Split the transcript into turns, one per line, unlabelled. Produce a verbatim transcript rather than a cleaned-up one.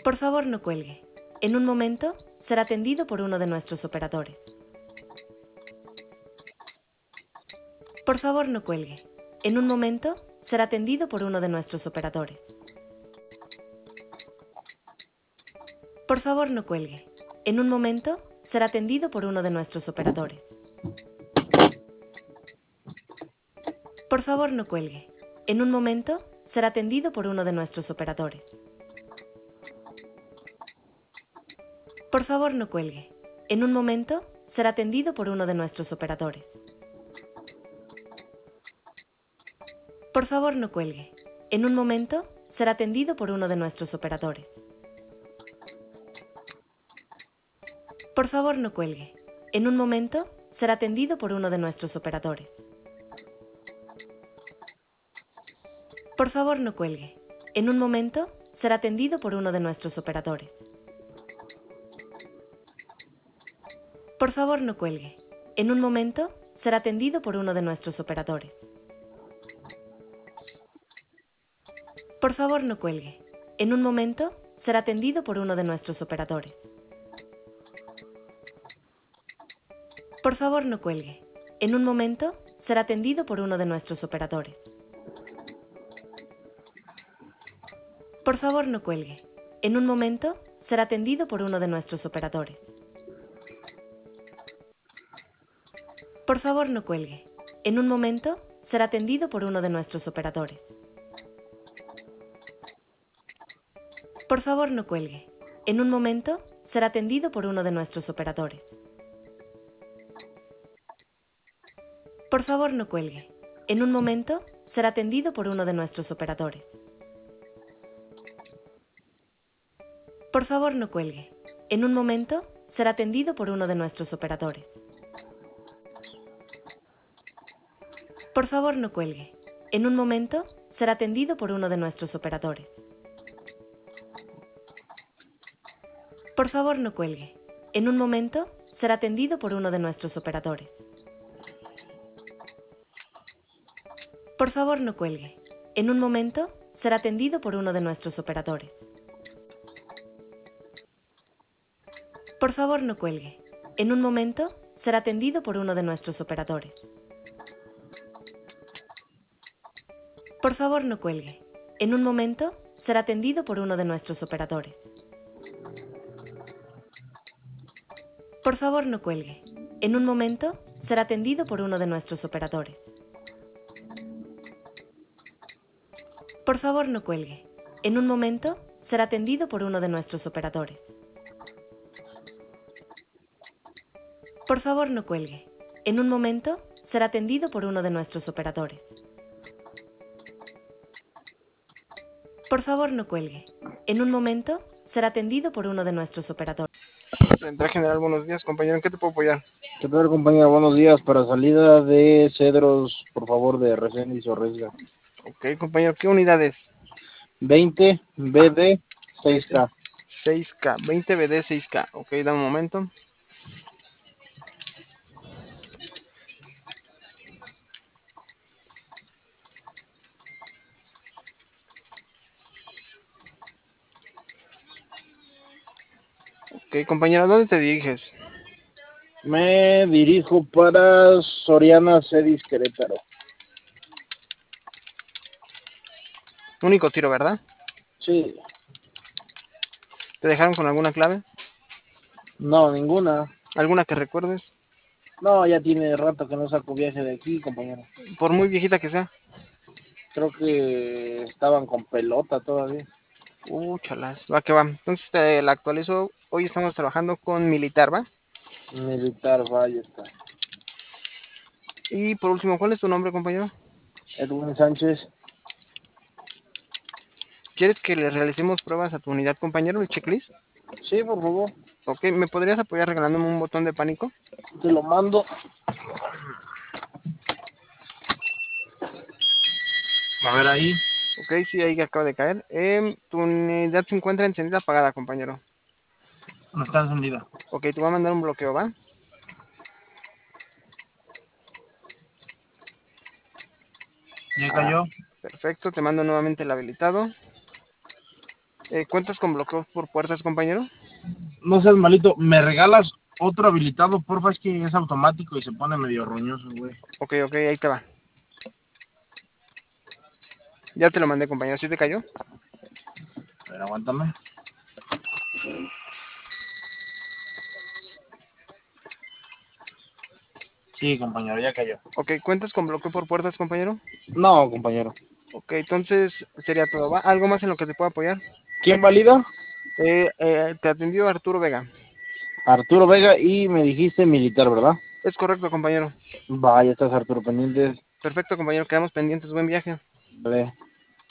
Por favor, no cuelgue. En un momento, será atendido por uno de nuestros operadores. Por favor, no cuelgue. En un momento, será atendido por uno de nuestros operadores. Por favor, no cuelgue. En un momento, será atendido por uno de nuestros operadores. Por favor, no cuelgue. En un momento, será atendido por uno de nuestros operadores. Por favor, no cuelgue. En un momento, será atendido por uno de nuestros operadores. Por favor, no cuelgue. En un momento, será atendido por uno de nuestros operadores. Por favor, no cuelgue. En un momento, será atendido por uno de nuestros operadores. Por favor, no cuelgue. En un momento, será atendido por uno de nuestros operadores. Por favor, no cuelgue. En un momento, será atendido por uno de nuestros operadores. Por favor, no cuelgue. En un momento, será atendido por uno de nuestros operadores. Por favor, no cuelgue. En un momento, será atendido por uno de nuestros operadores. Por favor, no cuelgue. En un momento, será atendido por uno de nuestros operadores. Por favor, no cuelgue. En un momento, será atendido por uno de nuestros operadores. Por favor, no cuelgue. En un momento, será atendido por uno de nuestros operadores. Por favor, no cuelgue. En un momento, será atendido por uno de nuestros operadores. Por favor, no cuelgue. En un momento, será atendido por uno de nuestros operadores. Por favor, no cuelgue. En un momento, será atendido por uno de nuestros operadores. Por favor, no cuelgue. En un momento, será atendido por uno de nuestros operadores. Por favor, no cuelgue. En un momento, será atendido por uno de nuestros operadores. Por favor, no cuelgue. En un momento, será atendido por uno de nuestros operadores. Por favor, no cuelgue. En un momento, será atendido por uno de nuestros operadores. Por favor, no cuelgue. En un momento, será atendido por uno de nuestros operadores. Por favor, no cuelgue. En un momento, será atendido por uno de nuestros operadores. Por favor, no cuelgue. En un momento, será atendido por uno de nuestros operadores. Por favor, no cuelgue. En un momento, será atendido por uno de nuestros operadores.
Central General, buenos días, compañero. ¿En qué te puedo apoyar?
¿Qué tal, compañero? Buenos días. Para salida de Cedros, por favor, de Reséndiz o Resga.
Ok, compañero. ¿Qué unidades?
veinte B D seis K.
seis K, veinte B D seis K. Ok, dame un momento. Ok, compañero, ¿dónde te diriges?
Me dirijo para Soriana Cedis Querétaro.
Único tiro, ¿verdad?
Sí.
¿Te dejaron con alguna clave?
No, ninguna.
¿Alguna que recuerdes?
No, ya tiene rato que no saco viaje de aquí, compañero.
Por muy viejita que sea.
Creo que estaban con pelota todavía.
Uh, chalas. Va que va. Entonces te la actualizo. Hoy estamos trabajando con militar, ¿va?
Militar, vaya está.
Y por último, ¿cuál es tu nombre, compañero?
Edwin Sánchez.
¿Quieres que le realicemos pruebas a tu unidad, compañero, el checklist?
Sí, por favor.
Ok, ¿me podrías apoyar regalándome un botón de pánico?
Te lo mando. A ver ahí.
Ok, sí, ahí acaba de caer. Eh, tu unidad se encuentra encendida apagada, compañero.
No está encendida.
Ok, te voy a mandar un bloqueo, ¿va?
Ya cayó.
Perfecto, te mando nuevamente el habilitado. Eh, ¿cuentas con bloqueo por puertas, compañero?
No seas malito, ¿me regalas otro habilitado, porfa? Es que es automático y se pone medio roñoso, güey.
Ok, ok, ahí te va. Ya te lo mandé, compañero. ¿Sí te cayó?
A ver, aguántame. Sí, compañero, ya cayó.
Ok, ¿cuentas con bloqueo por puertas, compañero?
No, compañero.
Ok, entonces sería todo. ¿Va? ¿Algo más en lo que te pueda apoyar?
¿Quién valida?
Eh, eh, te atendió Arturo Vega.
Arturo Vega y me dijiste militar, ¿verdad?
Es correcto, compañero.
Vaya, estás Arturo pendientes.
Perfecto, compañero. Quedamos pendientes. Buen viaje.
Vale.